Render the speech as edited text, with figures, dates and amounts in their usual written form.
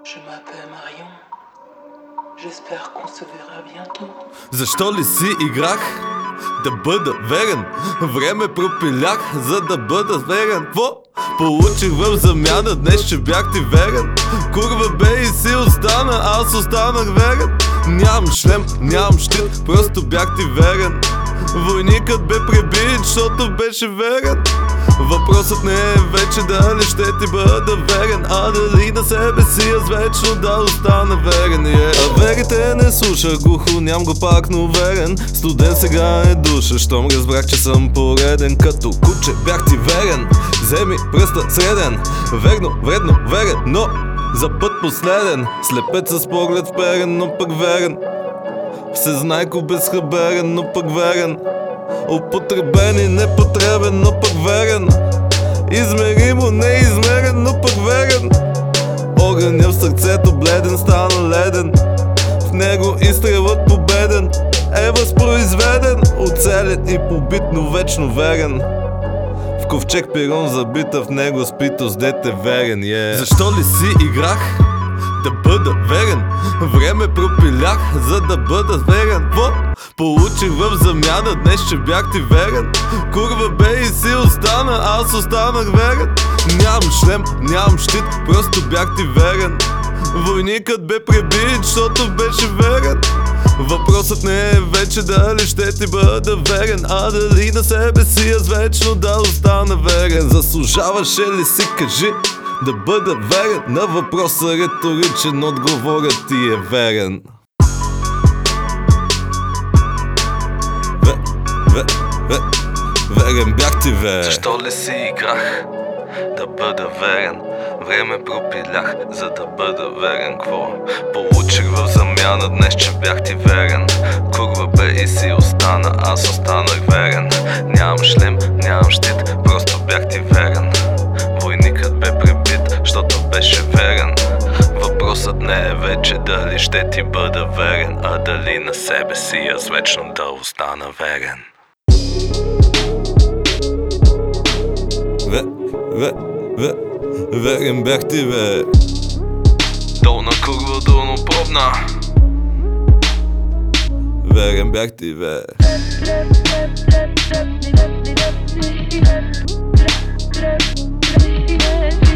Je m'appelle Marion. J'espère qu'on se verra bientôt. Защо ли си играх да бъда верен? Време пропилях, за да бъда верен. Какво получих в замяна днес, че бях ти верен? Курва бе и си остана, аз останах верен. Нямам шлем, нямам щит, просто бях ти верен. Войникът бе пребит, защото беше верен. Въпросът не е вече дали ще ти бъда верен, а дали на себе си аз вечно да остана верен. А верите не слуша, глухо ням го пак, но верен. Студен сега е душа, щом разбрах, че съм пореден. Като куче бях ти верен, вземи пръста среден. Верно, вредно, верен, но за път последен. Слепец с поглед вперен, но пък верен. Всезнайко безхаберен, но пък верен. Употребен и непотребен, но пък верен. Измеримо неизмерен, но пък верен. Огъня в сърцето бледен стана леден. В него изстрелът победен е възпроизведен. Оцелен и побит, но вечно верен. В ковчег пирон забита, в него спито с дете верен. Защо ли си играх да бъда верен? Време пропилях, за да бъда верен. Какво получих в замяна днес, че бях ти верен? Курва бе и си остана, аз останах верен. Нямам шлем, нямам щит, просто бях ти верен. Войникът бе пребит, защото беше верен. Въпросът не е вече дали ще ти бъда верен, а дали на себе си аз вечно да остана верен. Заслужаваше ли си, кажи, да бъда верен? На въпроса риторичен отговорът ти е верен. Верен бях ти верен. Защо ли си играх да бъда верен? Време пропилях, за да бъда верен. Кво получих в замяна днес, че бях ти верен? Курва бе и си остана, аз останах верен. Нямам шлем, нямам щит, просто бях ти верен. Войникът бе пребит, защото беше верен. Въпросът не е вече дали ще ти бъда верен, а дали на себе си аз вечно да остана верен. Верен бях ти, бе. Долна курва, долнопробна. Верен бях ти, бе.